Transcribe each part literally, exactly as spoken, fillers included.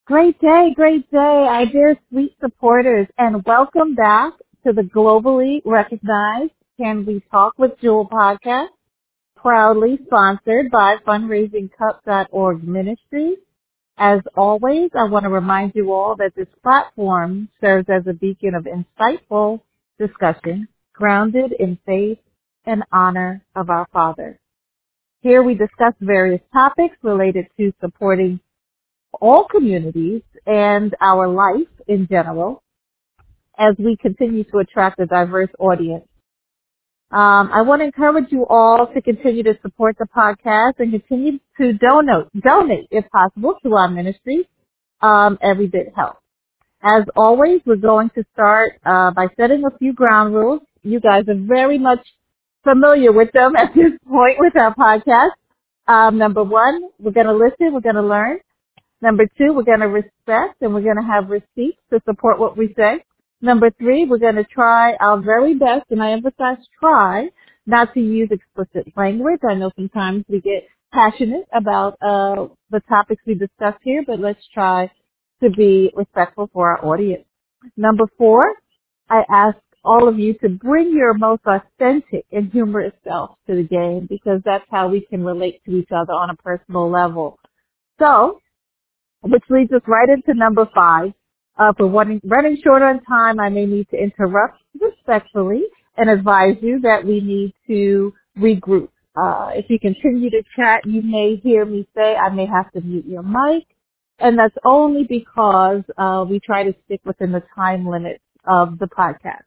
Great day, great day, our dear sweet supporters, and welcome back to the globally recognized Can We Talk with Jewel podcast, proudly sponsored by fundraising cup dot org Ministries. As always, I want to remind you all that this platform serves as a beacon of insightful discussion grounded in faith and honor of our Father. Here we discuss various topics related to supporting all communities and our life in general as we continue to attract a diverse audience. Um, I want to encourage you all to continue to support the podcast and continue to donate, donate if possible, to our ministry. Um, every bit helps. As always, we're going to start uh, by setting a few ground rules. You guys are very much familiar with them at this point with our podcast. Um, number one, we're going to listen, we're going to learn. Number two, we're going to respect and we're going to have receipts to support what we say. Number three, we're going to try our very best, and I emphasize try, not to use explicit language. I know sometimes we get passionate about uh, the topics we discuss here, but let's try to be respectful for our audience. Number four, I ask all of you to bring your most authentic and humorous self to the game because that's how we can relate to each other on a personal level. So, which leads us right into number five. Uh, for running, running short on time, I may need to interrupt respectfully and advise you that we need to regroup. Uh, if you continue to chat, you may hear me say I may have to mute your mic, and that's only because uh, we try to stick within the time limits of the podcast.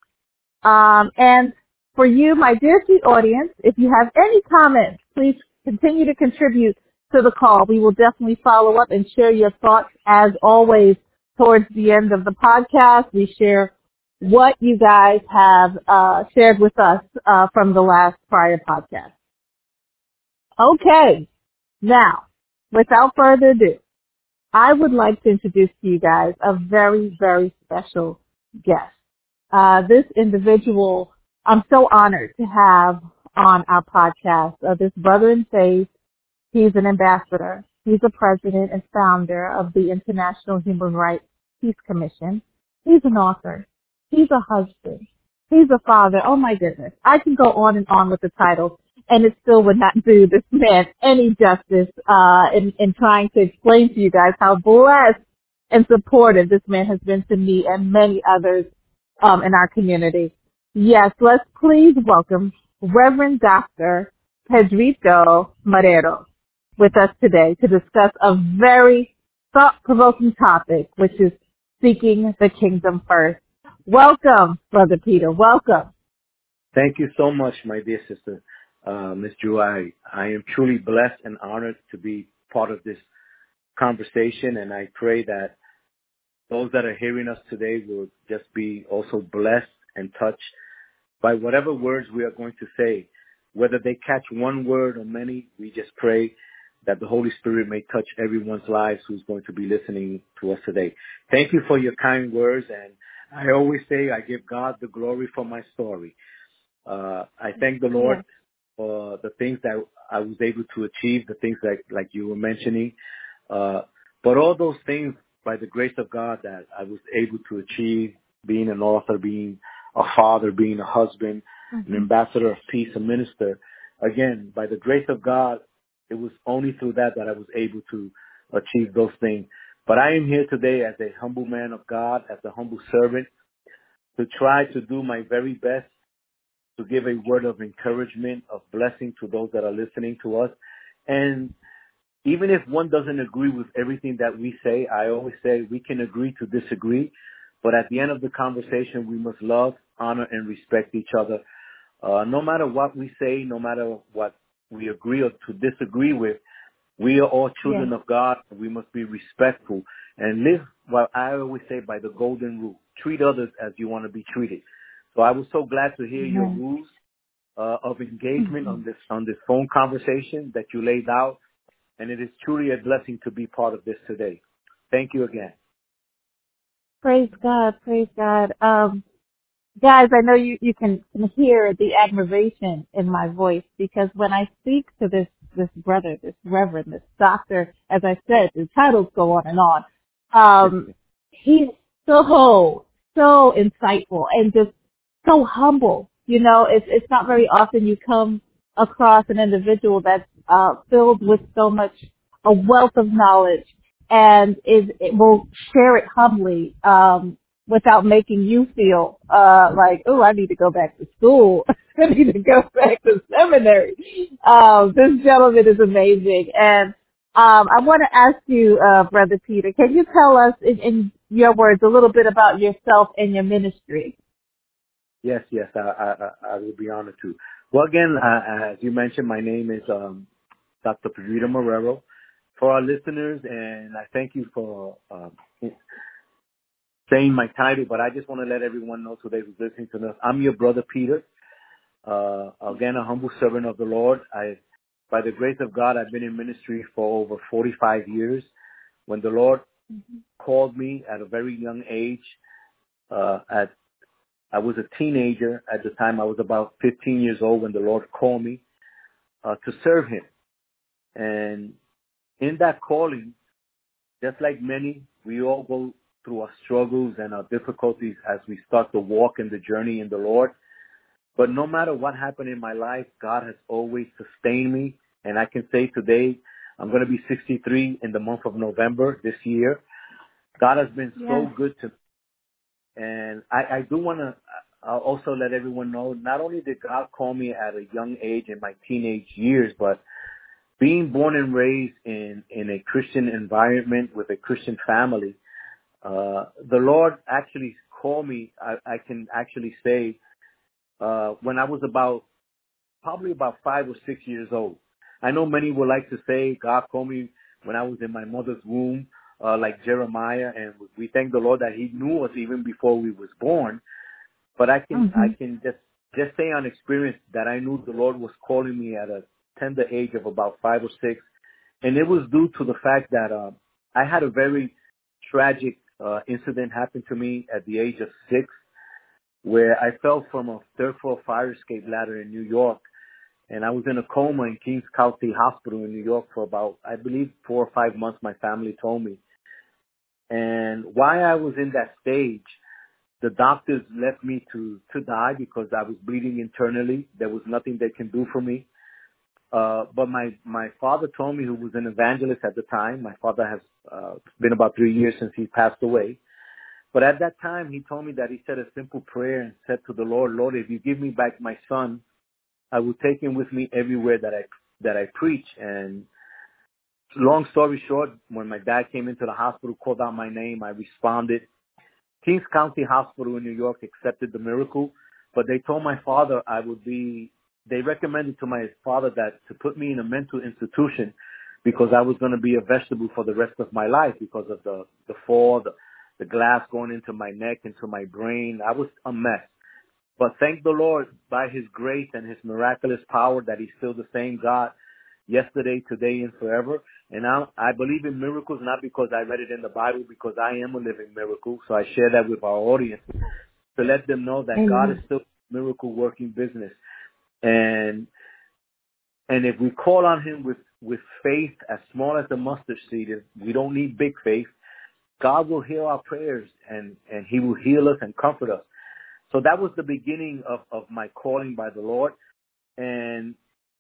Um, and for you, my dear sweet audience, if you have any comments, please continue to contribute to the call. We will definitely follow up and share your thoughts. As always, towards the end of the podcast, we share what you guys have uh, shared with us uh, from the last prior podcast. Okay, now, without further ado, I would like to introduce to you guys a very, very special guest. Uh, this individual, I'm so honored to have on our podcast, uh, this brother in faith. He's an ambassador. He's a president and founder of the International Human Rights Peace Commission. He's an author. He's a husband. He's a father. Oh my goodness. I can go on and on with the titles, and it still would not do this man any justice uh, in, in trying to explain to you guys how blessed and supportive this man has been to me and many others um, in our community. Yes, let's please welcome Reverend Doctor Pedrito Marrero with us today to discuss a very thought-provoking topic, which is seeking the kingdom first. Welcome, Brother Peter. Welcome. Thank you so much, my dear sister, uh, Miz Drew. I, I am truly blessed and honored to be part of this conversation, and I pray that those that are hearing us today will just be also blessed and touched by whatever words we are going to say. Whether they catch one word or many, we just pray that the Holy Spirit may touch everyone's lives who's going to be listening to us today. Thank you for your kind words, and I always say I give God the glory for my story. Uh, I thank the Lord for the things that I was able to achieve, the things that, like you were mentioning. Uh, but all those things, by the grace of God, that I was able to achieve, being an author, being a father, being a husband, mm-hmm. an ambassador of peace, a minister. Again, by the grace of God, it was only through that that I was able to achieve those things. But I am here today as a humble man of God, as a humble servant, to try to do my very best to give a word of encouragement, of blessing to those that are listening to us. And even if one doesn't agree with everything that we say, I always say we can agree to disagree. But at the end of the conversation, we must love, honor, and respect each other. Uh, no matter what we say, no matter what we agree or to disagree with, we are all children yes. of God. We must be respectful and live, what I always say, by the golden rule. Treat others as you want to be treated. So I was so glad to hear mm-hmm. your rules uh, of engagement mm-hmm. on this on this phone conversation that you laid out. And it is truly a blessing to be part of this today. Thank you again. Praise God. Praise God. Um, guys, I know you, you can, can hear the admiration in my voice because when I speak to this, this brother, this reverend, this doctor, as I said, the titles go on and on. Um, he's so, so insightful and just so humble. You know, it's, it's not very often you come across an individual that's, uh, filled with so much, a wealth of knowledge and is, it will share it humbly, um, without making you feel, uh, like, oh, I need to go back to school. I need to go back to seminary. Um, this gentleman is amazing. And um, I want to ask you, uh, Brother Peter, can you tell us in, in your words a little bit about yourself and your ministry? Yes, yes, I, I, I I will be honored to. Well, again, uh, as you mentioned, my name is um, Doctor Pedrito Marrero. For our listeners, and I thank you for um, saying my title, but I just want to let everyone know today who's listening to this, I'm your brother Peter. Uh, again, a humble servant of the Lord. I, by the grace of God, I've been in ministry for over forty-five years. When the Lord called me at a very young age, uh, at I was a teenager at the time. I was about fifteen years old when the Lord called me uh, to serve Him. And in that calling, just like many, we all go through our struggles and our difficulties as we start to walk in the journey in the Lord. But no matter what happened in my life, God has always sustained me. And I can say today, I'm going to be sixty-three in the month of November this year. God has been Yes. so good to me. And I, I do want to also let everyone know, not only did God call me at a young age in my teenage years, but being born and raised in, in a Christian environment with a Christian family, uh, the Lord actually called me, I, I can actually say, uh, when I was about, probably about five or six years old. I know many would like to say God called me when I was in my mother's womb, uh, like Jeremiah, and we thank the Lord that He knew us even before we was born. But I can, Mm-hmm. I can just, just say on experience that I knew the Lord was calling me at a tender age of about five or six. And it was due to the fact that, uh, I had a very tragic, uh, incident happen to me at the age of six, where I fell from a third floor fire escape ladder in New York. And I was in a coma in Kings County Hospital in New York for about, I believe, four or five months, my family told me. And why I was in that stage, the doctors left me to, to die because I was bleeding internally. There was nothing they can do for me. Uh, but my, my father told me, who was an evangelist at the time, my father has, uh, been about three years since he passed away. But at that time, he told me that he said a simple prayer and said to the Lord, Lord, if you give me back my son, I will take him with me everywhere that I, that I preach. And long story short, when my dad came into the hospital, called out my name, I responded. Kings County Hospital in New York accepted the miracle, but they told my father I would be, they recommended to my father that to put me in a mental institution because I was going to be a vegetable for the rest of my life because of the, the fall, the, the glass going into my neck, into my brain. I was a mess. But thank the Lord by His grace and His miraculous power that He's still the same God yesterday, today, and forever. And I, I believe in miracles not because I read it in the Bible, because I am a living miracle. So I share that with our audience to let them know that God is Amen. still miracle working business. And and if we call on Him with, with faith as small as the mustard seed, we don't need big faith, God will hear our prayers and, and He will heal us and comfort us. So that was the beginning of, of my calling by the Lord. And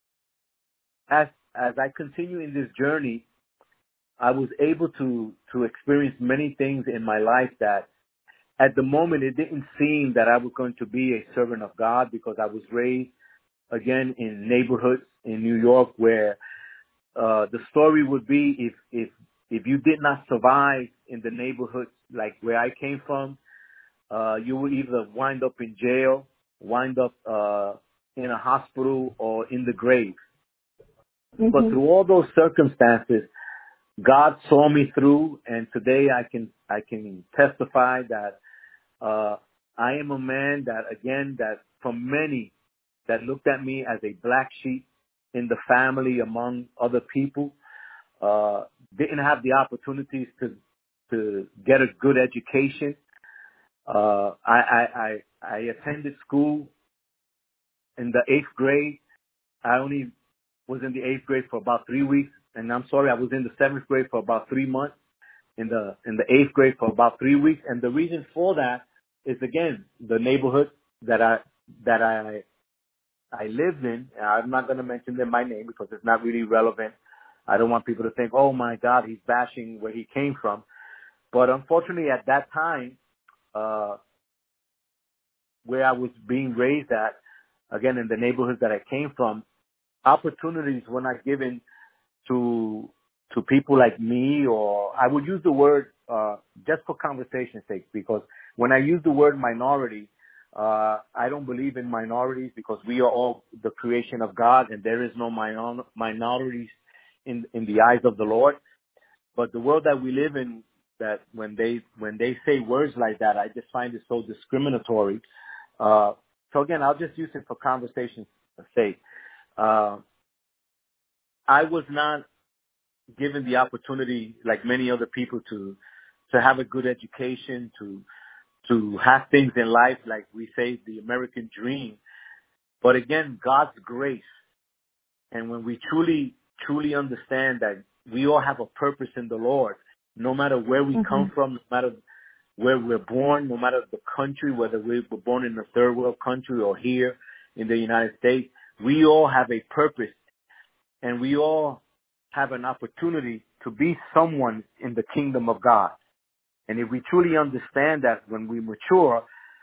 as as I continue in this journey, I was able to to experience many things in my life that at the moment it didn't seem that I was going to be a servant of God, because I was raised again in neighborhoods in New York where uh the story would be if if if you did not survive in the neighborhood like where I came from, uh you would either wind up in jail, wind up uh in a hospital, or in the grave. But Mm-hmm. through all those circumstances, God saw me through, and today I can I can testify that uh, I am a man that, again, that from many that looked at me as a black sheep in the family among other people, uh, didn't have the opportunities to to get a good education. Uh, I, I I I attended school in the eighth grade. I only was in the eighth grade for about three weeks, and I'm sorry, I was in the seventh grade for about three months. in the in the eighth grade for about three weeks. And the reason for that is, again, the neighborhood that I that I I lived in. I'm not going to mention them by name because it's not really relevant. I don't want people to think, oh my God, he's bashing where he came from. But unfortunately, at that time, uh, where I was being raised at, again, in the neighborhood that I came from, opportunities were not given to to people like me, or I would use the word uh, just for conversation's sake, because when I use the word minority, uh, I don't believe in minorities, because we are all the creation of God, and there is no minor- minorities in in the eyes of the Lord. But the world that we live in, that when they when they say words like that, I just find it so discriminatory. Uh, so again, I'll just use it for conversation's sake. Uh, I was not given the opportunity, like many other people, to to have a good education, to to have things in life, like we say, the American dream. But again, God's grace. And when we truly, truly understand that we all have a purpose in the Lord, no matter where we Mm-hmm. come from, no matter where we're born, no matter the country, whether we were born in a third world country or here in the United States, we all have a purpose, and we all have an opportunity to be someone in the kingdom of God. And if we truly understand that, when we mature,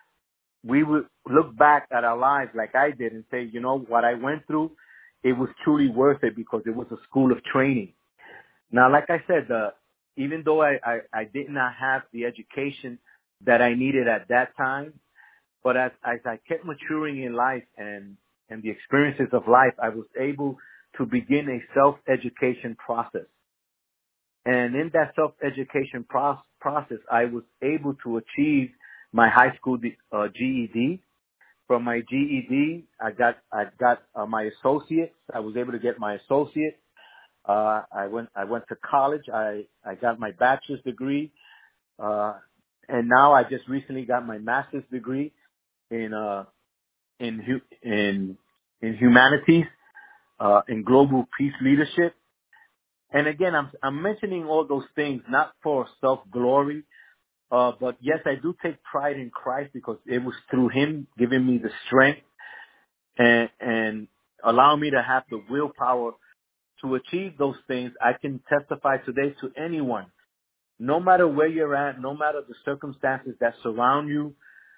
we will look back at our lives like I did and say, you know, what I went through, it was truly worth it, because it was a school of training. Now, like I said, uh, even though I, I, I did not have the education that I needed at that time, but as, as I kept maturing in life and, and the experiences of life, I was able to begin a self-education process. And in that self-education pro- process, I was able to achieve my high school uh, G E D. From my G E D, I got I got uh, my associates. I was able to get my associate. Uh, I went I went to college. I I got my bachelor's degree, uh, and now I just recently got my master's degree in uh in hu- in in humanities, uh, in global peace leadership. And again, I'm I'm mentioning all those things not for self glory, uh, but yes, I do take pride in Christ, because it was through Him giving me the strength and and allow me to have the willpower to achieve those things. I can testify today to anyone, no matter where you're at, no matter the circumstances that surround you.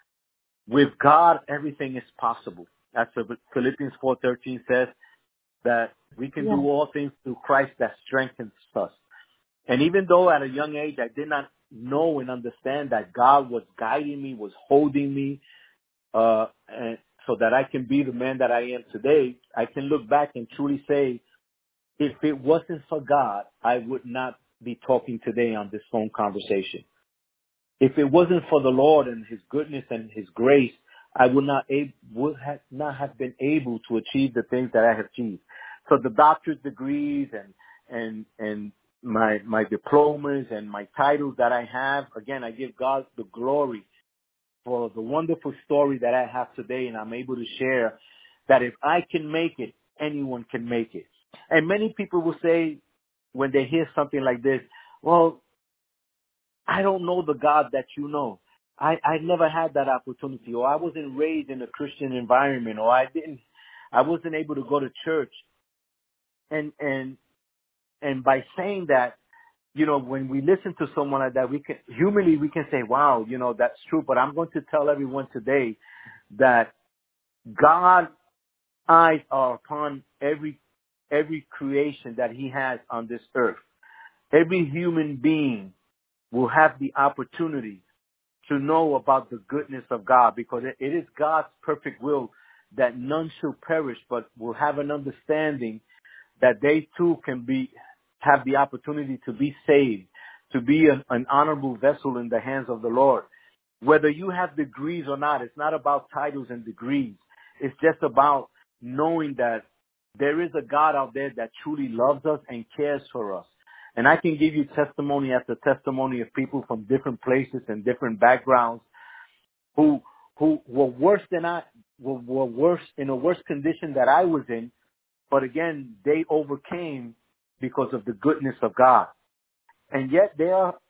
With God, everything is possible. That's what Philippians four thirteen says, that we can Yeah. do all things through Christ that strengthens us. And even though at a young age I did not know and understand that God was guiding me, was holding me, uh, and so that I can be the man that I am today, I can look back and truly say, if it wasn't for God, I would not be talking today on this phone conversation. If it wasn't for the Lord and His goodness and His grace, I would not ab- would have not have been able to achieve the things that I have achieved. So the doctorate degrees and and and my my diplomas and my titles that I have, again, I give God the glory for the wonderful story that I have today, and I'm able to share that if I can make it, anyone can make it. And many people will say, when they hear something like this, well, I don't know the God that you know. I, I never had that opportunity, or I wasn't raised in a Christian environment, or I didn't, I wasn't able to go to church. And, and, and by saying that, you know, when we listen to someone like that, we can, humanly, we can say, wow, you know, that's true. But I'm going to tell everyone today that God's eyes are upon every, every creation that He has on this earth. Every human being will have the opportunity to know about the goodness of God, because it, it is God's perfect will that none shall perish, but will have an understanding that they too can be, have the opportunity to be saved, to be an, an honorable vessel in the hands of the Lord. Whether you have degrees or not, it's not about titles and degrees. It's just about knowing that there is a God out there that truly loves us and cares for us. And I can give you testimony after testimony of people from different places and different backgrounds who who were worse than I were, were worse in a worse condition that I was in, but again they overcame because of the goodness of God. And yet they are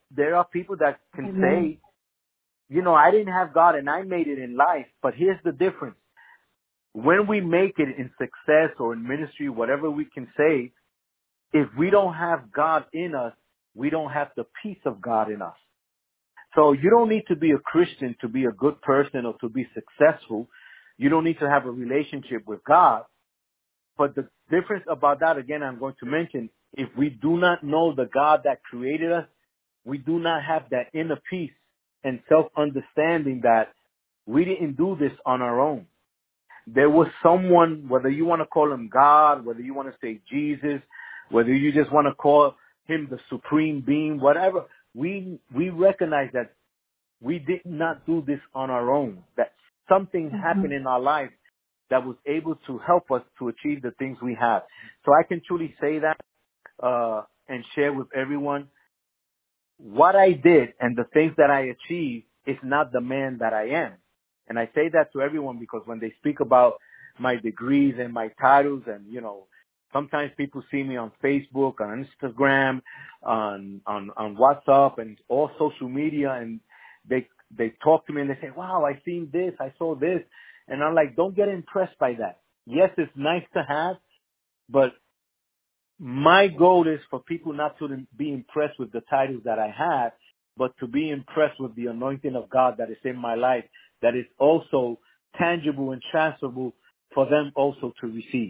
there are people that can Amen. say, you know, I didn't have God and I made it in life. But here's the difference. When we make it in success or in ministry, whatever we can say, if we don't have God in us, we don't have the peace of God in us. So you don't need to be a Christian to be a good person or to be successful. You don't need to have a relationship with God. But the difference about that, again, I'm going to mention, if we do not know the God that created us, we do not have that inner peace and self-understanding that we didn't do this on our own. There was someone, whether you want to call him God, whether you want to say Jesus, whether you just want to call him the supreme being, whatever, we we recognize that we did not do this on our own, that something Mm-hmm. happened in our life that was able to help us to achieve the things we have. So I can truly say that uh, and share with everyone what I did and the things that I achieved is not the man that I am. And I say that to everyone because when they speak about my degrees and my titles and, you know, sometimes people see me on Facebook, on Instagram, on, on, on WhatsApp and all social media and they, they talk to me and they say, wow, I seen this, I saw this. And I'm like, don't get impressed by that. Yes, it's nice to have, but my goal is for people not to be impressed with the titles that I have, but to be impressed with the anointing of God that is in my life, that is also tangible and transferable for them also to receive.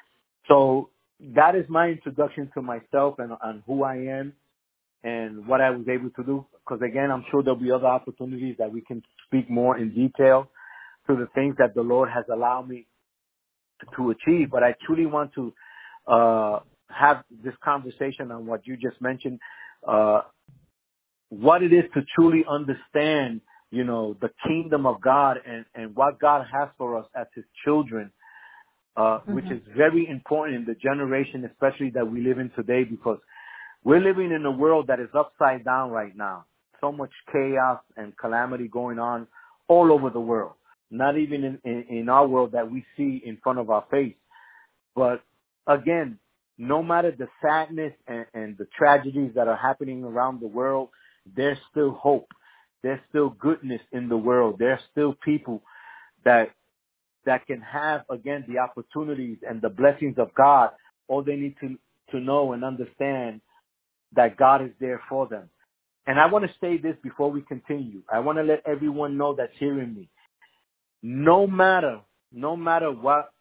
So that is my introduction to myself and, and who I am and what I was able to do. Because again, I'm sure there'll be other opportunities that we can speak more in detail to the things that the Lord has allowed me to, to achieve. But I truly want to uh have this conversation on what you just mentioned, uh, what it is to truly understand, you know, the kingdom of God and, and what God has for us as his children, uh, mm-hmm. which is very important in the generation, especially that we live in today, because we're living in a world that is upside down right now. So much chaos and calamity going on all over the world, not even in, in, in our world that we see in front of our face. But again, no matter the sadness and, and the tragedies that are happening around the world, there's still hope. There's still goodness in the world. There's still people that that can have, again, the opportunities and the blessings of God. All they need to, to know and understand that God is there for them. And I want to say this before we continue. I want to let everyone know that's hearing me. No matter, no matter what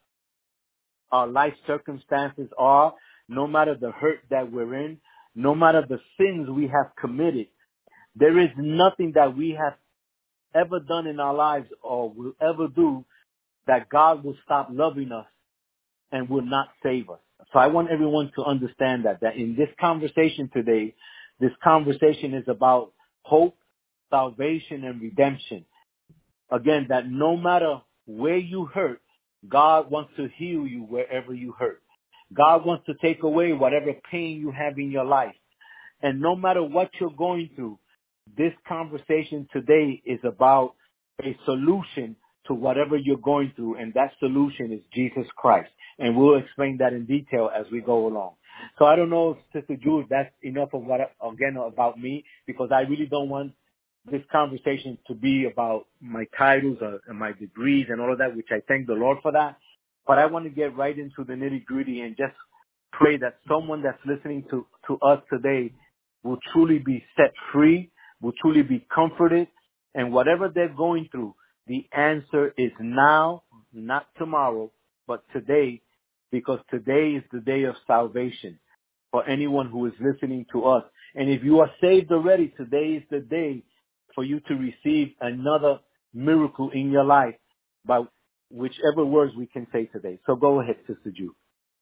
our life circumstances are, no matter the hurt that we're in, no matter the sins we have committed, there is nothing that we have ever done in our lives or will ever do that God will stop loving us and will not save us. So I want everyone to understand that, that in this conversation today, this conversation is about hope, salvation, and redemption. Again, that no matter where you hurt, God wants to heal you wherever you hurt. God wants to take away whatever pain you have in your life. And no matter what you're going through, this conversation today is about a solution to whatever you're going through, and that solution is Jesus Christ. And we'll explain that in detail as we go along. So I don't know, Sister Jules, that's enough of what, again, about me, because I really don't want this conversation to be about my titles or, and my degrees and all of that, which I thank the Lord for that. But I want to get right into the nitty-gritty and just pray that someone that's listening to, to us today will truly be set free, will truly be comforted, and whatever they're going through, the answer is now, not tomorrow, but today, because today is the day of salvation for anyone who is listening to us. And if you are saved already, today is the day for you to receive another miracle in your life by whichever words we can say today. So go ahead, Sister Jude.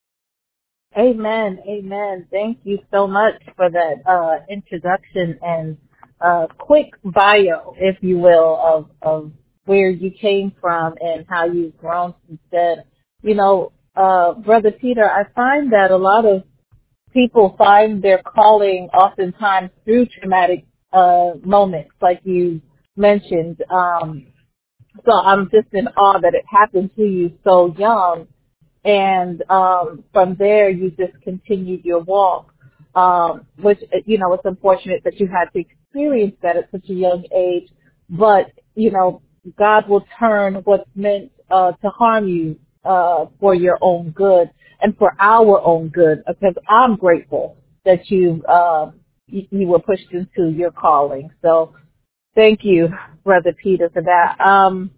Amen. Amen. Thank you so much for that uh, introduction and uh, quick bio, if you will, of, of where you came from and how you've grown since then. You know, uh, Brother Peter, I find that a lot of people find their calling oftentimes through traumatic uh, moments, like you mentioned. Um, so I'm just in awe that it happened to you so young. And um, from there, you just continued your walk. um, which, you know, it's unfortunate that you had to experience that at such a young age. But, you know, God will turn what's meant uh, to harm you uh, for your own good and for our own good, because I'm grateful that you, uh, you, you were pushed into your calling. So thank you, Brother Peter, for that. Um,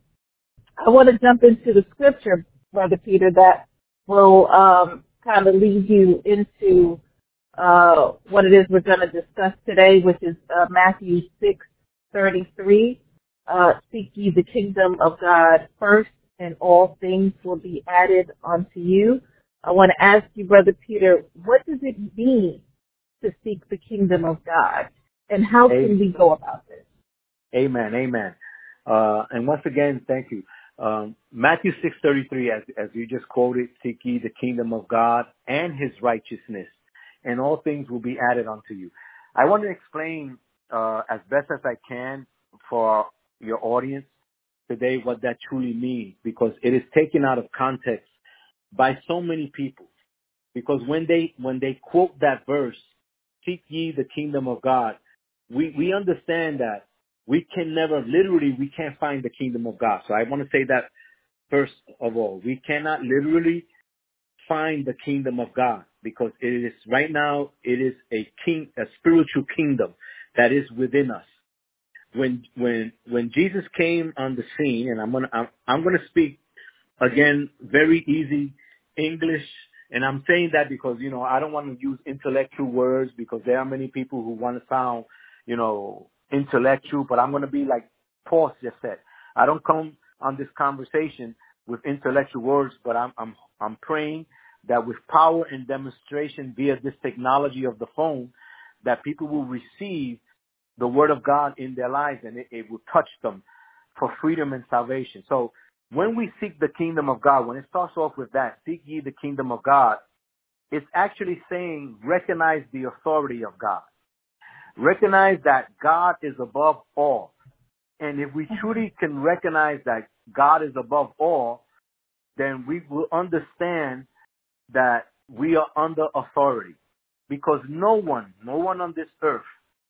I want to jump into the scripture, Brother Peter, that will um, kind of lead you into uh, what it is we're going to discuss today, which is uh, Matthew six thirty-three. Uh, seek ye the kingdom of God first, and all things will be added unto you. I want to ask you, Brother Peter, what does it mean to seek the kingdom of God, and how can we go about this? Amen. Amen. Uh, and once again, thank you. Um, Matthew six thirty-three, as, as you just quoted, seek ye the kingdom of God and his righteousness, and all things will be added unto you. I want to explain uh, as best as I can for your audience today what that truly means, because it is taken out of context by so many people. Because when they when they quote that verse, seek ye the kingdom of God, we, we understand that we can never, literally, we can't find the kingdom of God. So I want to say that first of all. We cannot literally find the kingdom of God, because it is, right now, it is a king, a spiritual kingdom that is within us. When, when, when Jesus came on the scene, and I'm going to, I'm, I'm going to speak again, very easy English. And I'm saying that because, you know, I don't want to use intellectual words, because there are many people who want to sound, you know, intellectual, but I'm going to be like Paul just said. I don't come on this conversation with intellectual words, but I'm, I'm, I'm praying that with power and demonstration via this technology of the phone, that people will receive the word of God in their lives, and it, it will touch them for freedom and salvation. So when we seek the kingdom of God, when it starts off with that, seek ye the kingdom of God, it's actually saying recognize the authority of God. Recognize that God is above all. And if we truly can recognize that God is above all, then we will understand that we are under authority. Because no one, no one on this earth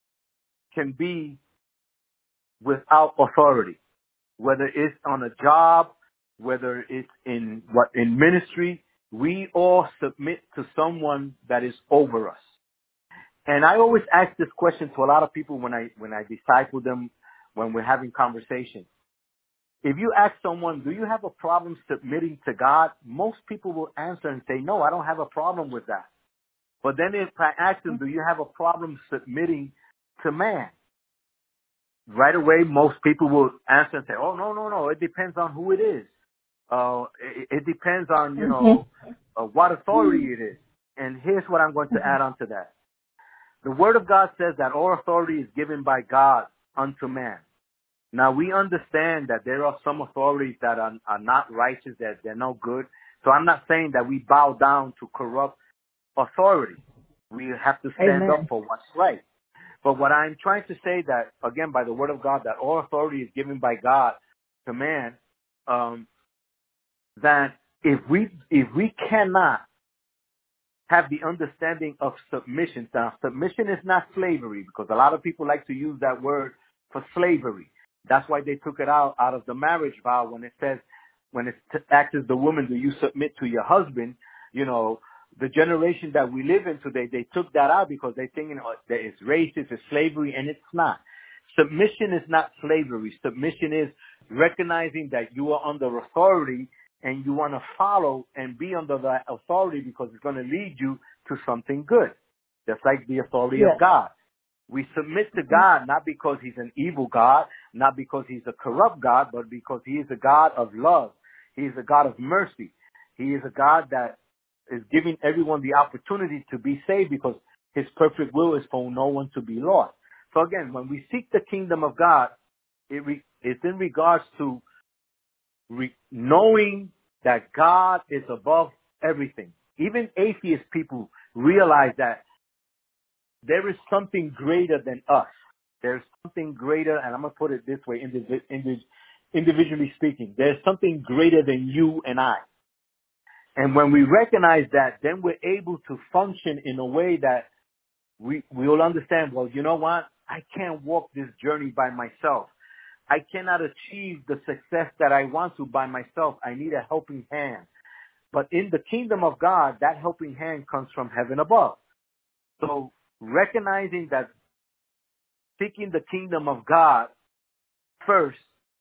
can be without authority. Whether it's on a job, whether it's in what in ministry, we all submit to someone that is over us. And I always ask this question to a lot of people when I when I disciple them, when we're having conversations. If you ask someone, do you have a problem submitting to God? Most people will answer and say, no, I don't have a problem with that. But then if I ask them, do you have a problem submitting to man? Right away, most people will answer and say, oh, no, no, no, it depends on who it is. Uh, it, it depends on, you know, uh, what authority it is. And here's what I'm going to add on to that. The Word of God says that all authority is given by God unto man. Now, we understand that there are some authorities that are, are not righteous, that they're no good. So I'm not saying that we bow down to corrupt authority. We have to stand Amen. up for what's right. But what I'm trying to say that, again, by the word of God, that all authority is given by God to man, um, that if we, if we cannot have the understanding of submission, now submission is not slavery, because a lot of people like to use that word for slavery. That's why they took it out, out of the marriage vow when it says, when it asks the woman, do you submit to your husband? You know, the generation that we live in today, they took that out because they think, you know, that it's racist, it's slavery, and it's not. Submission is not slavery. Submission is recognizing that you are under authority and you want to follow and be under that authority because it's going to lead you to something good. Just like the authority Yes. of God. We submit to God not because he's an evil God, not because he's a corrupt God, but because he is a God of love. He is a God of mercy. He is a God that is giving everyone the opportunity to be saved, because his perfect will is for no one to be lost. So again, when we seek the kingdom of God, it re- it's in regards to re- knowing that God is above everything. Even atheist people realize that there is something greater than us. There's something greater, and I'm going to put it this way, indiv- indiv- individually speaking. There's something greater than you and I. And when we recognize that, then we're able to function in a way that we, we will understand, well, you know what? I can't walk this journey by myself. I cannot achieve the success that I want to by myself. I need a helping hand. But in the kingdom of God, that helping hand comes from heaven above. So recognizing that seeking the kingdom of God first,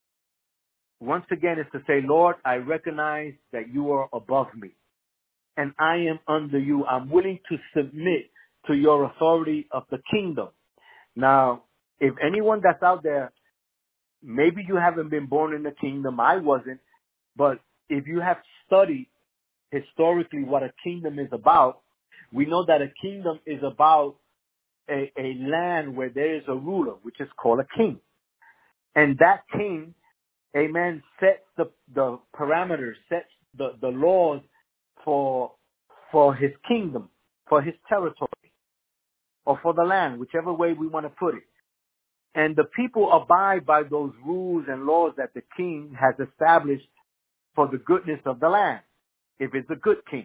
once again, is to say, Lord, I recognize that you are above me and I am under you. I'm willing to submit to your authority of the kingdom. Now, if anyone that's out there, maybe you haven't been born in the kingdom. I wasn't. But if you have studied historically what a kingdom is about, we know that a kingdom is about a, a land where there is a ruler, which is called a king. And that king, amen, sets the, the parameters, sets the, the laws for, for his kingdom, for his territory, or for the land, whichever way we want to put it. And the people abide by those rules and laws that the king has established for the goodness of the land, if it's a good king.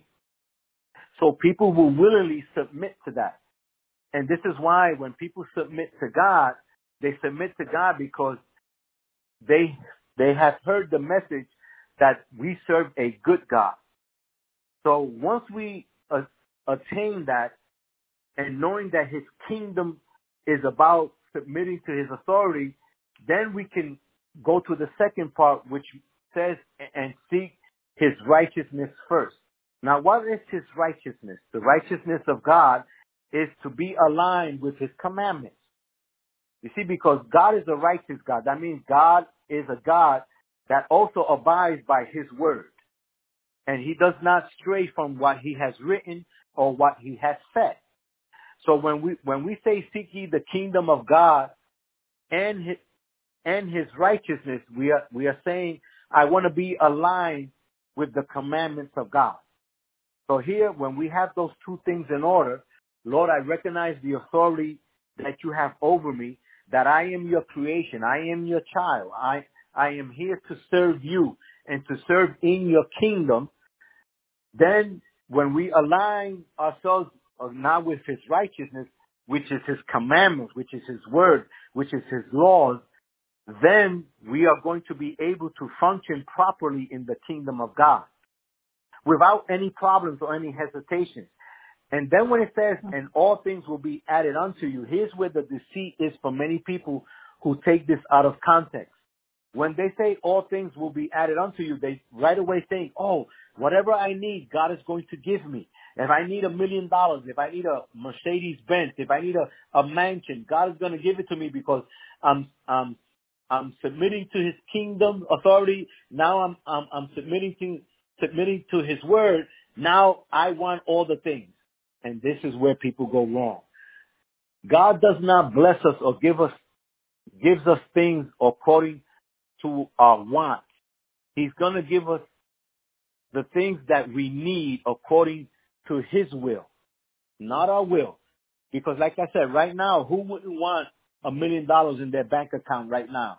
So people will willingly submit to that. And this is why when people submit to God, they submit to God because they they have heard the message that we serve a good God. So once we uh, attain that and knowing that his kingdom is about submitting to his authority, then we can go to the second part, which says, and seek his righteousness first. Now, what is his righteousness? The righteousness of God is to be aligned with his commandments. You see, because God is a righteous God. That means God is a God that also abides by his word. And he does not stray from what he has written or what he has said. So when we, when we say seek ye the kingdom of God and his, and his righteousness, we are, we are saying, I want to be aligned with the commandments of God. So here, when we have those two things in order, Lord, I recognize the authority that you have over me, that I am your creation. I am your child. I, I am here to serve you and to serve in your kingdom. Then when we align ourselves now with his righteousness, which is his commandments, which is his word, which is his laws, then we are going to be able to function properly in the kingdom of God without any problems or any hesitations. And then when it says, and all things will be added unto you, here's where the deceit is for many people who take this out of context. When they say all things will be added unto you, they right away think, oh, whatever I need, God is going to give me. If I need a million dollars, if I need a Mercedes Benz, if I need a, a mansion, God is going to give it to me because I'm, I'm, I'm submitting to his kingdom authority. Now I'm, I'm, I'm submitting to, submitting to his word. Now I want all the things. And this is where people go wrong. God does not bless us or give us, gives us things according to our wants. He's going to give us the things that we need according to his will, not our will. Because like I said, right now, who wouldn't want a million dollars in their bank account right now?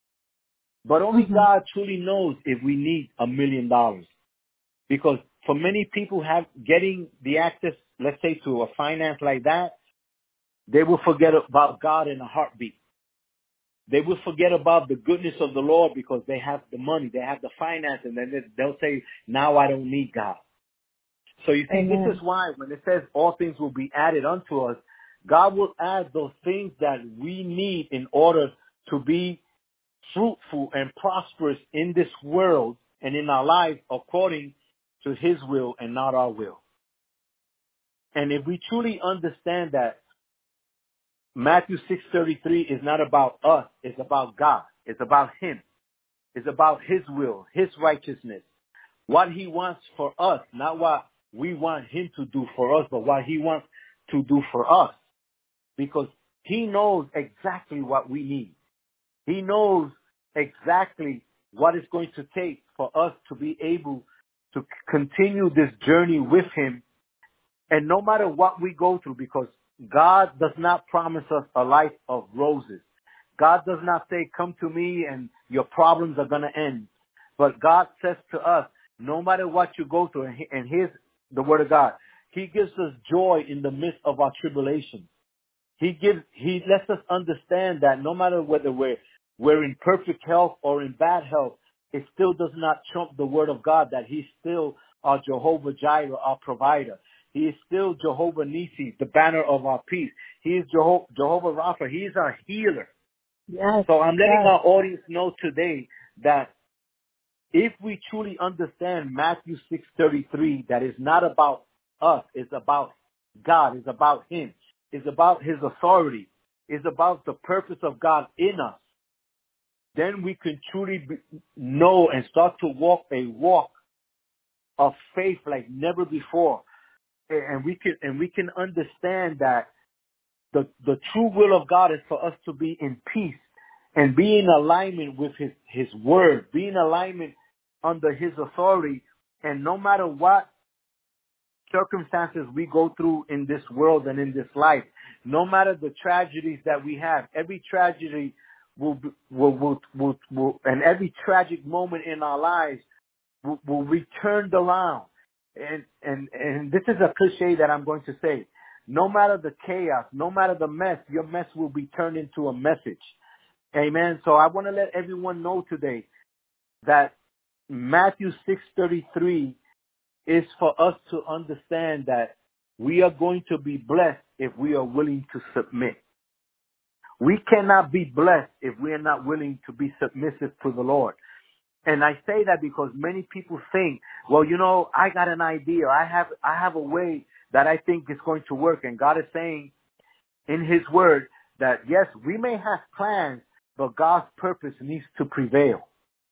But only mm-hmm. God truly knows if we need a million dollars. Because for many people have getting the access, let's say, to a finance like that, they will forget about God in a heartbeat. They will forget about the goodness of the Lord because they have the money, they have the finance, and then they'll say, now I don't need God. So you see, Amen. This is why when it says all things will be added unto us, God will add those things that we need in order to be fruitful and prosperous in this world and in our lives according to his will and not our will. And if we truly understand that Matthew six thirty-three is not about us, it's about God. It's about him. It's about his will, his righteousness, what he wants for us, not what we want him to do for us, but what he wants to do for us. Because he knows exactly what we need. He knows exactly what it's going to take for us to be able to continue this journey with him. And no matter what we go through, because God does not promise us a life of roses. God does not say, come to me and your problems are going to end. But God says to us, no matter what you go through, and here's the word of God, he gives us joy in the midst of our tribulations. He gives, he lets us understand that no matter whether we're, we're in perfect health or in bad health, it still does not trump the word of God that he's still our Jehovah Jireh, our provider. He is still Jehovah Nissi, the banner of our peace. He is Jeho- Jehovah Rapha. He is our healer. Yes. So I'm letting Yes. our audience know today that if we truly understand Matthew six thirty-three, that is not about us, it's about God, it's about him, it's about his authority, it's about the purpose of God in us, then we can truly be, know and start to walk a walk of faith like never before. And we can, and we can understand that the, the true will of God is for us to be in peace and be in alignment with his, his word, be in alignment under his authority. And no matter what circumstances we go through in this world and in this life, no matter the tragedies that we have, every tragedy will, be- will, will, will, will and every tragic moment in our lives will, will be turned around. And, and, and this is a cliche that I'm going to say. No matter the chaos, no matter the mess, your mess will be turned into a message. Amen. So I want to let everyone know today that Matthew six thirty-three is for us to understand that we are going to be blessed if we are willing to submit. We cannot be blessed if we are not willing to be submissive to the Lord. And I say that because many people think, well, you know, I got an idea. I have, I have a way that I think is going to work. And God is saying in his word that yes, we may have plans, but God's purpose needs to prevail.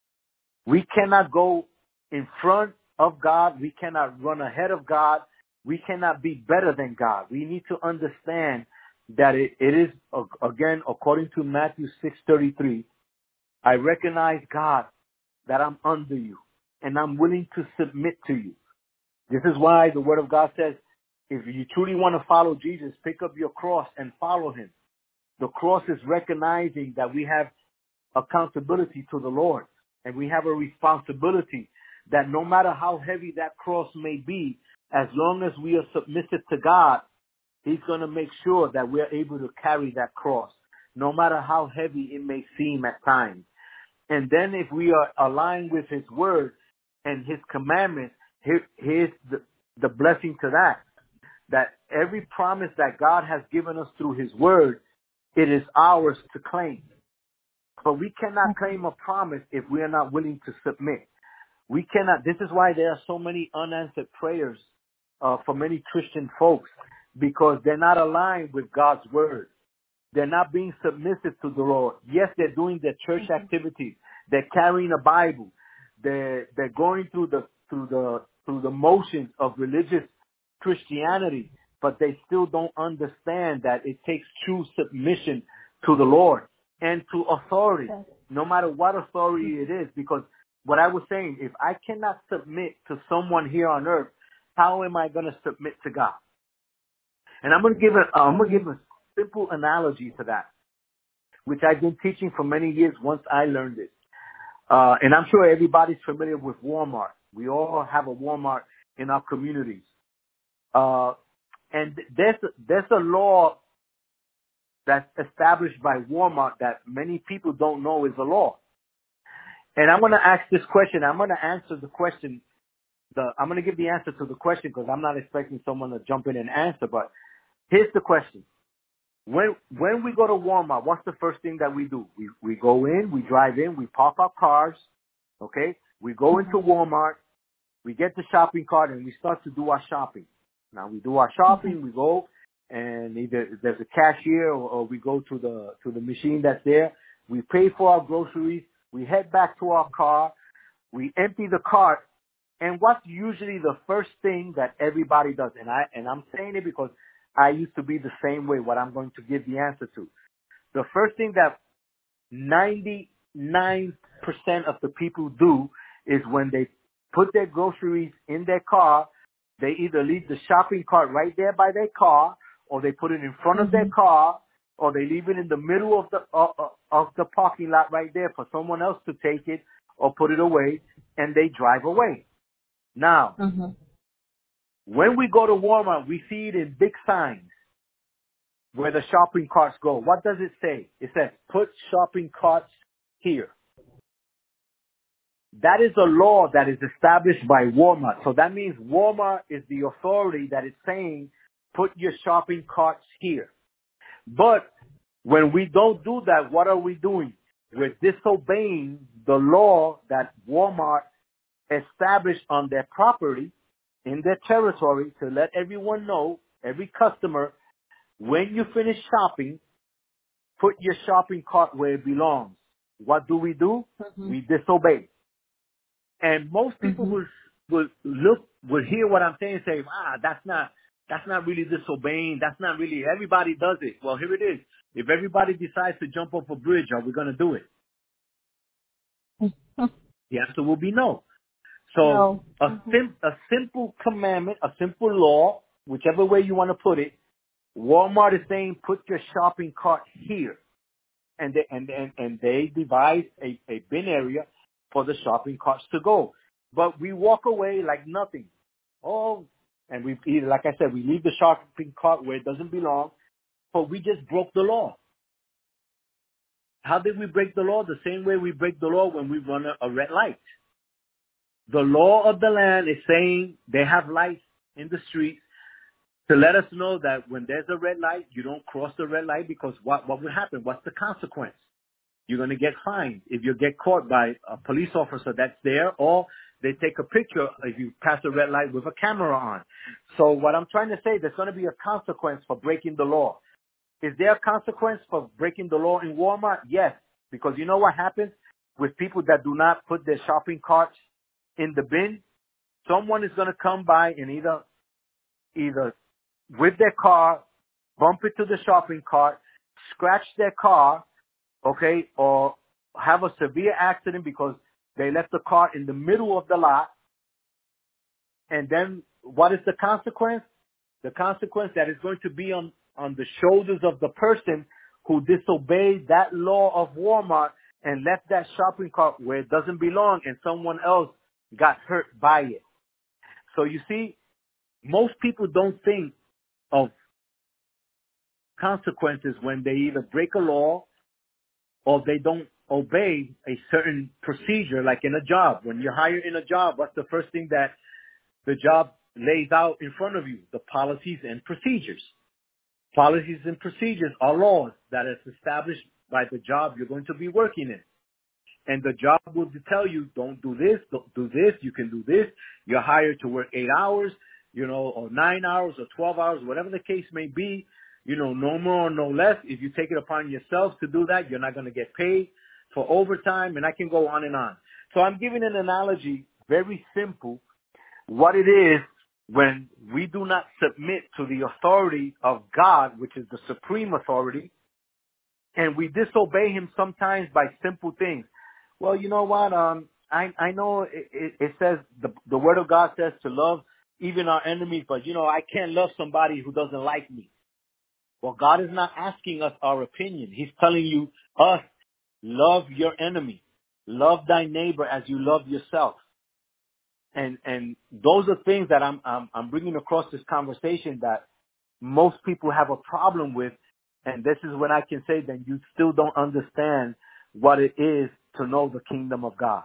We cannot go in front of God. We cannot run ahead of God. We cannot be better than God. We need to understand that it, it is, again, according to Matthew six thirty-three, I recognize, God, that I'm under you and I'm willing to submit to you. This is why the word of God says, if you truly want to follow Jesus, pick up your cross and follow him. The cross is recognizing that we have accountability to the Lord, and we have a responsibility that no matter how heavy that cross may be, as long as we are submissive to God, he's going to make sure that we're able to carry that cross, no matter how heavy it may seem at times. And then if we are aligned with his word and his commandments, here, here's the, the blessing to that, that every promise that God has given us through his word, it is ours to claim. But we cannot claim a promise if we are not willing to submit. We cannot. This is why there are so many unanswered prayers uh, for many Christian folks, because they're not aligned with God's word. They're not being submissive to the Lord. Yes, they're doing their church activities. They're carrying a Bible. They're they're going through the through the through the motions of religious Christianity, but they still don't understand that it takes true submission to the Lord and to authority, no matter what authority it is. Because what I was saying, if I cannot submit to someone here on earth, how am I going to submit to God? And I'm going to give a I'm going to give a simple analogy to that, which I've been teaching for many years once I learned it. Uh, and I'm sure everybody's familiar with Walmart. We all have a Walmart in our communities. Uh, and there's, there's a law that's established by Walmart that many people don't know is a law. And I'm going to ask this question. I'm going to answer the question. The, I'm going to give the answer to the question because I'm not expecting someone to jump in and answer. But here's the question. When when we go to Walmart, what's the first thing that we do? We we go in, we drive in, we park our cars, okay? We go into Walmart, we get the shopping cart, and we start to do our shopping. Now we do our shopping, we go, and either there's a cashier or, or we go to the to the machine that's there. We pay for our groceries. We head back to our car. We empty the cart, and what's usually the first thing that everybody does? And I and I'm saying it because I used to be the same way, what I'm going to give the answer to. The first thing that ninety-nine percent of the people do is when they put their groceries in their car, they either leave the shopping cart right there by their car, or they put it in front mm-hmm. of their car, or they leave it in the middle of the uh, of the parking lot right there for someone else to take it or put it away, and they drive away. Now, mm-hmm. when we go to Walmart, we see it in big signs. where the shopping carts go. What does it say? It says, put shopping carts here. That is a law that is established by Walmart. So that means Walmart is the authority that is saying, put your shopping carts here. But when we don't do that, what are we doing? We're disobeying the law that Walmart established on their property, in their territory, to let everyone know, every customer, when you finish shopping, put your shopping cart where it belongs. What do we do? Mm-hmm. We disobey. And most people mm-hmm. will, will look, will hear what I'm saying and say, ah, that's not, that's not really disobeying. That's not really, everybody does it. Well, here it is. If everybody decides to jump off a bridge, are we going to do it? The answer will be no. So no. a, Mm-hmm. sim- a simple commandment, a simple law, whichever way you want to put it, Walmart is saying, put your shopping cart here. And they, and, and, and they devise a, a bin area for the shopping carts to go. But we walk away like nothing. Oh, and we, like I said, we leave the shopping cart where it doesn't belong, but we just broke the law. How did we break the law? The same way we break the law when we run a, a red light. The law of the land is saying they have lights in the street to let us know that when there's a red light, you don't cross the red light, because what, what would happen? What's the consequence? You're going to get fined if you get caught by a police officer that's there, or they take a picture if you pass a red light with a camera on. So what I'm trying to say, there's going to be a consequence for breaking the law. Is there a consequence for breaking the law in Walmart? Yes, because you know what happens with people that do not put their shopping carts in the bin? Someone is going to come by and either, either with their car, bump into the shopping cart, scratch their car, okay, or have a severe accident because they left the car in the middle of the lot. And then what is the consequence? The consequence that is going to be on, on the shoulders of the person who disobeyed that law of Walmart and left that shopping cart where it doesn't belong, and someone else got hurt by it. So you see, most people don't think of consequences when they either break a law or they don't obey a certain procedure, like in a job. When you're hired in a job, what's the first thing that the job lays out in front of you? The policies and procedures. Policies and procedures are laws that is established by the job you're going to be working in. And the job will tell you, don't do this, don't do this, you can do this. You're hired to work eight hours, you know, or nine hours or twelve hours, whatever the case may be, you know, no more or no less. If you take it upon yourself to do that, you're not going to get paid for overtime, and I can go on and on. So I'm giving an analogy, very simple, what it is when we do not submit to the authority of God, which is the supreme authority, and we disobey him sometimes by simple things. Well, you know what? Um, I I know it, it, it says the the word of God says to love even our enemies, but you know I can't love somebody who doesn't like me. Well, God is not asking us our opinion. He's telling you us love your enemy, love thy neighbor as you love yourself. And and those are things that I'm I'm, I'm bringing across this conversation that most people have a problem with. And this is when I can say that you still don't understand what it is to know the kingdom of God.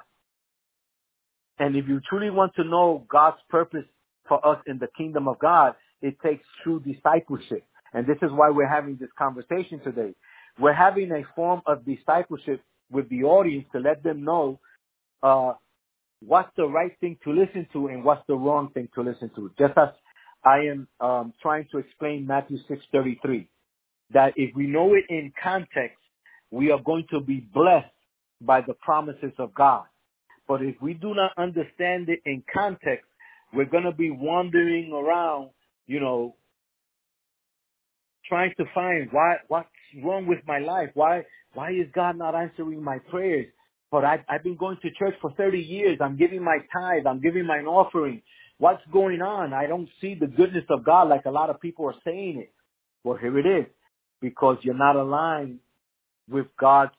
And if you truly want to know God's purpose for us in the kingdom of God, it takes true discipleship. And this is why we're having this conversation today. We're having a form of discipleship with the audience to let them know uh, what's the right thing to listen to and what's the wrong thing to listen to. Just as I am um, trying to explain Matthew six thirty-three. That if we know it in context, we are going to be blessed by the promises of God. But if we do not understand it in context, we're going to be wandering around, you know, trying to find why, what's wrong with my life? Why, why is God not answering my prayers? But I, I've been going to church for thirty years. I'm giving my tithe. I'm giving my offering. What's going on? I don't see the goodness of God like a lot of people are saying it. Well, here it is. Because you're not aligned with God's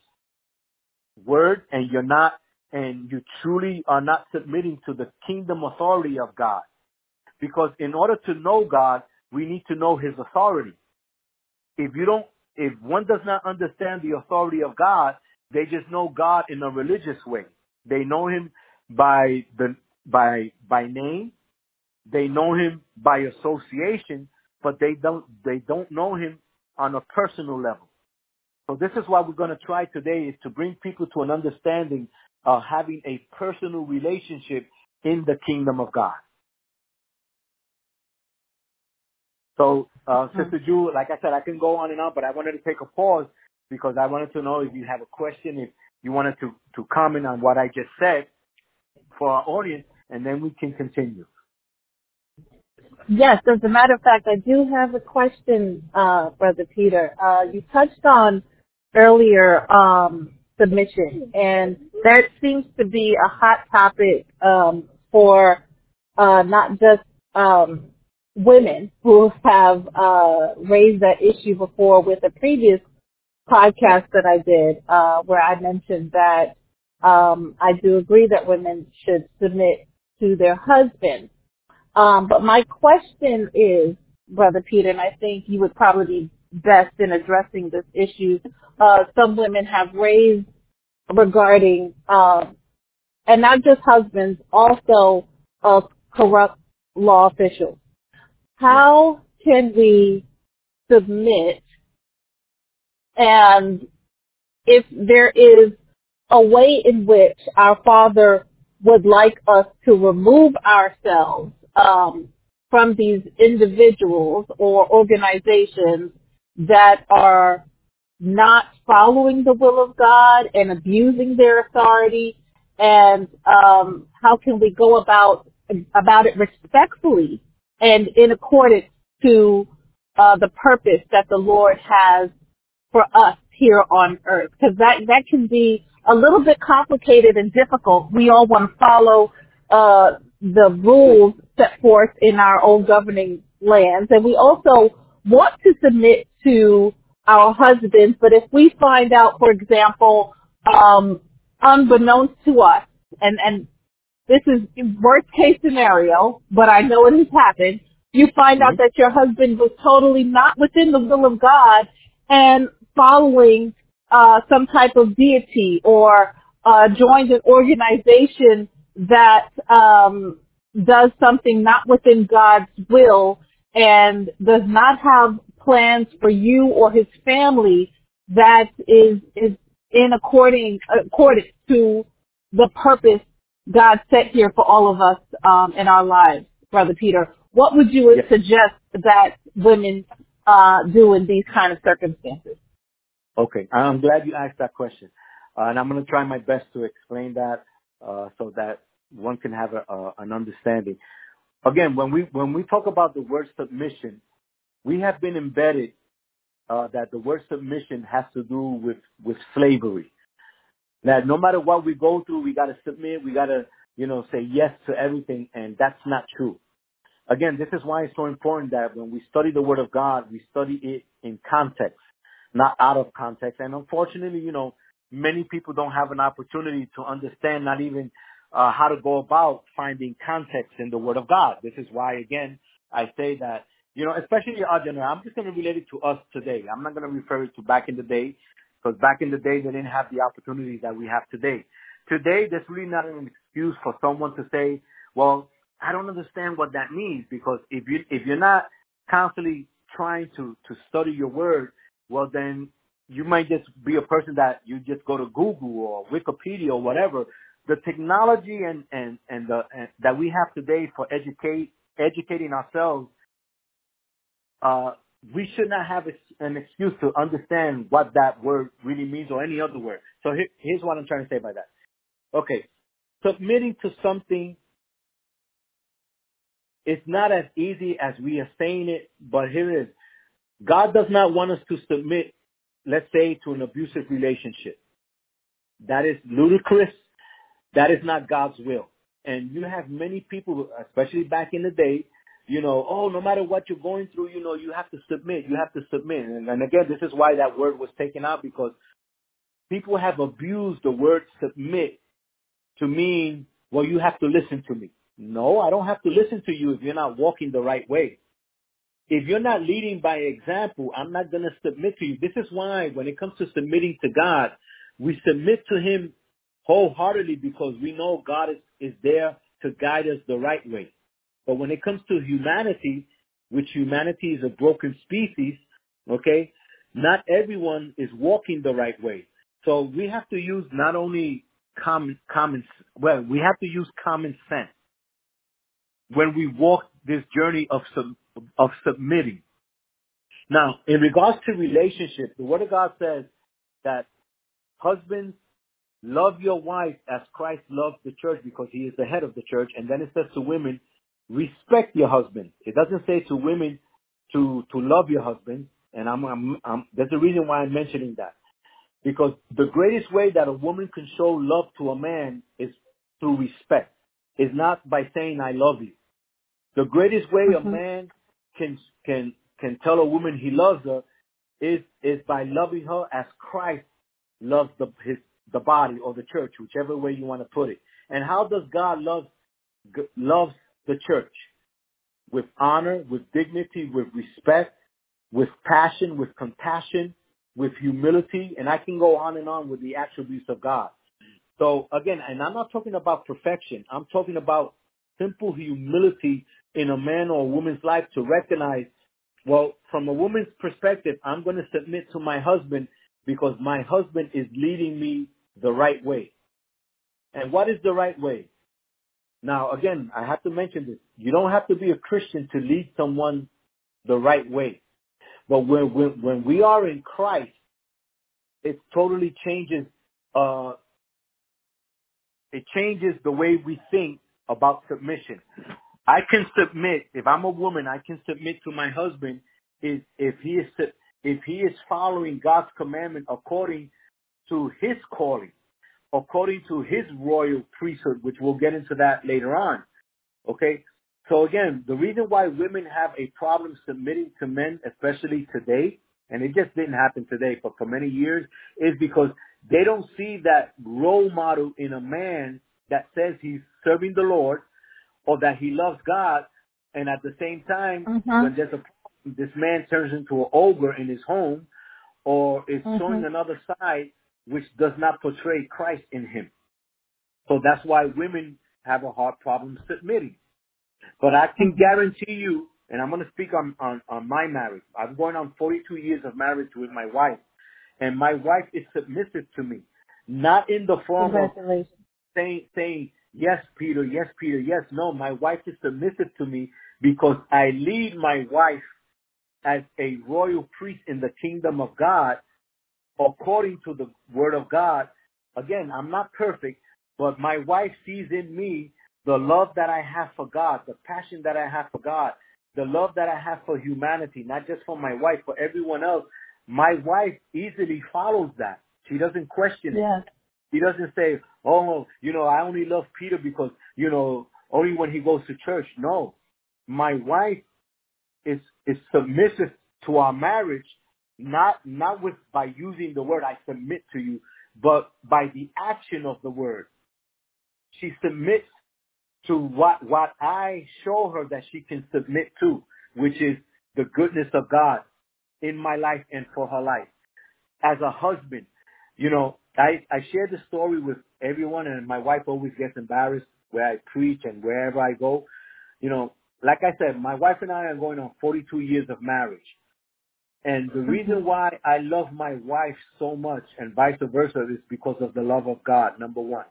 word, and you're not, and you truly are not submitting to the kingdom authority of God. Because in order to know God, we need to know his authority. if you don't, if one does not understand the authority of God, they just know God in a religious way. They know him by the, by, by name. They know him by association, but they don't, they don't know him on a personal level. So this is what we're going to try today, is to bring people to an understanding of having a personal relationship in the kingdom of God. So, uh, mm-hmm. Sister Ju, like I said, I can go on and on, but I wanted to take a pause because I wanted to know if you have a question, if you wanted to, to comment on what I just said for our audience, and then we can continue. Yes, as a matter of fact, I do have a question, uh, Brother Peter. Uh, you touched on earlier um, submission, and that seems to be a hot topic um, for uh, not just um, women who have uh, raised that issue before with a previous podcast that I did, uh, where I mentioned that um, I do agree that women should submit to their husbands. Um, but my question is, Brother Peter, and I think you would probably be best in addressing this issue, uh, some women have raised regarding, uh, and not just husbands, also uh, corrupt law officials. How can we submit, and if there is a way in which our Father would like us to remove ourselves um, from these individuals or organizations that are not following the will of God and abusing their authority, and um, how can we go about about it respectfully and in accordance to uh, the purpose that the Lord has for us here on earth? Because that, that can be a little bit complicated and difficult. We all want to follow uh, the rules set forth in our own governing lands, and we also want to submit to our husbands. But if we find out, for example, um, unbeknownst to us, and, and this is worst case scenario, but I know it has happened, you find mm-hmm. out that your husband was totally not within the will of God and following uh, some type of deity, or uh, joined an organization that um, does something not within God's will and does not have plans for you or his family that is is in according accordance to the purpose God set here for all of us um, in our lives, Brother Peter. What would you yes. suggest that women uh, do in these kind of circumstances? Okay, I'm glad you asked that question, uh, and I'm going to try my best to explain that uh, so that one can have a, uh, an understanding. Again, when we when we talk about the word submission, we have been embedded uh, that the word submission has to do with with slavery. That no matter what we go through, we got to submit, we got to you know say yes to everything, and that's not true. Again, this is why it's so important that when we study the Word of God, we study it in context, not out of context. And unfortunately, you know, many people don't have an opportunity to understand not even uh, how to go about finding context in the Word of God. This is why, again, I say that, you know, especially our generation, I'm just going to relate it to us today. I'm not going to refer it to back in the day, because back in the day, they didn't have the opportunities that we have today. Today, there's really not an excuse for someone to say, well, I don't understand what that means, because if you if you're not constantly trying to, to study your word, well then you might just be a person that you just go to Google or Wikipedia or whatever. The technology and and and the and that we have today for educate educating ourselves, uh, we should not have an excuse to understand what that word really means or any other word. So here, here's what I'm trying to say by that. Okay, submitting to something. It's not as easy as we are saying it, but here it is. God does not want us to submit, let's say, to an abusive relationship. That is ludicrous. That is not God's will. And you have many people, especially back in the day, you know, oh, no matter what you're going through, you know, you have to submit. You have to submit. And, and again, this is why that word was taken out, because people have abused the word submit to mean, well, you have to listen to me. No, I don't have to listen to you if you're not walking the right way. if you're not leading by example, I'm not going to submit to you. This is why when it comes to submitting to God, we submit to him wholeheartedly because we know God is, is there to guide us the right way. But when it comes to humanity, which humanity is a broken species, okay, not everyone is walking the right way. So we have to use not only common, common, well, we have to use common sense when we walk this journey of sub, of submitting. Now, in regards to relationship, the Word of God says that husbands, love your wife as Christ loved the church because he is the head of the church. And then it says to women, respect your husband. It doesn't say to women to, to love your husband. And I'm, I'm, I'm, there's a reason why I'm mentioning that. Because the greatest way that a woman can show love to a man is through respect. It's not by saying, I love you. The greatest way Mm-hmm. a man can, can, can tell a woman he loves her is, is by loving her as Christ loves the, his, the body or the church, whichever way you want to put it. And how does God love, g- loves the church? With honor, with dignity, with respect, with passion, with compassion, with humility, and I can go on and on with the attributes of God. So again, and I'm not talking about perfection. I'm talking about simple humility in a man or a woman's life to recognize, well, from a woman's perspective, I'm going to submit to my husband because my husband is leading me the right way. And what is the right way? Now, again, I have to mention this. You don't have to be a Christian to lead someone the right way. But when, when, when we are in Christ, it totally changes, uh, it changes the way we think about submission. I can submit, if I'm a woman, I can submit to my husband if, if he is, if he is following God's commandment according to his calling, according to his royal priesthood, which we'll get into that later on. Okay? So again, the reason why women have a problem submitting to men, especially today, and it just didn't happen today, but for many years, is because they don't see that role model in a man that says he's serving the Lord or that he loves God, and at the same time, Mm-hmm. when there's a problem, this man turns into an ogre in his home or is Mm-hmm. showing another side which does not portray Christ in him. So that's why women have a hard problem submitting. But I can guarantee you, and I'm going to speak on, on, on my marriage. I'm going on forty-two years of marriage with my wife, and my wife is submissive to me, not in the form of Congratulations. saying, saying, yes, Peter, yes, Peter, yes. No, my wife is submissive to me because I lead my wife as a royal priest in the kingdom of God, according to the word of God. Again, I'm not perfect, but my wife sees in me the love that I have for God, the passion that I have for God, the love that I have for humanity, not just for my wife, for everyone else. My wife easily follows that. She doesn't question it. Yes. He doesn't say, oh, you know, I only love Peter because, you know, only when he goes to church. No. My wife is is submissive to our marriage, not not with by using the word I submit to you, but by the action of the word. She submits to what what I show her that she can submit to, which is the goodness of God in my life and for her life. As a husband, you know, I, I share the story with everyone, and my wife always gets embarrassed where I preach and wherever I go. You know, like I said, my wife and I are going on forty-two years of marriage. And the reason why I love my wife so much and vice versa is because of the love of God, number one.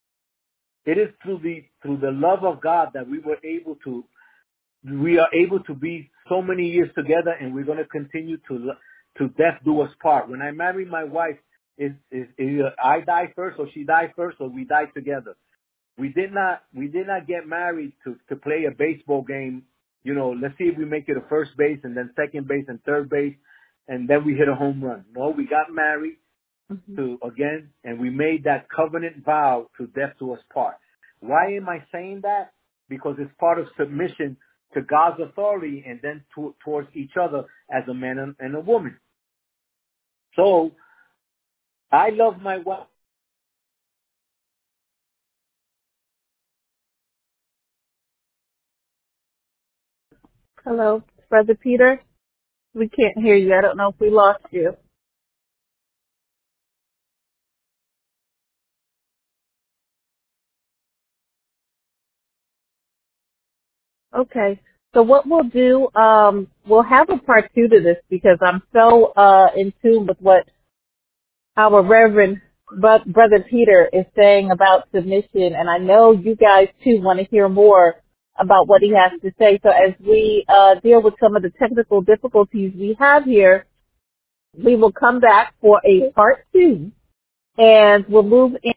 It is through the, through the love of God that we were able to, we are able to be so many years together, and we're going to continue to, to death do us part. When I marry my wife, is is either I die first or she died first or we die together. We did not we did not get married to to play a baseball game. You know, let's see if we make it a first base and then second base and third base, and then we hit a home run. No, we got married Mm-hmm. to again, and we made that covenant vow to death do us part. Why am I saying that? Because it's part of submission to God's authority and then to, towards each other as a man and, and a woman. So I love my wife. Hello. Brother Peter? We can't hear you. I don't know if we lost you. Okay. So what we'll do, um, we'll have a part two to this because I'm so uh, in tune with what our Reverend Bro- Brother Peter is saying about submission, and I know you guys too want to hear more about what he has to say. So as we uh, deal with some of the technical difficulties we have here, we will come back for a part two, and we'll move in.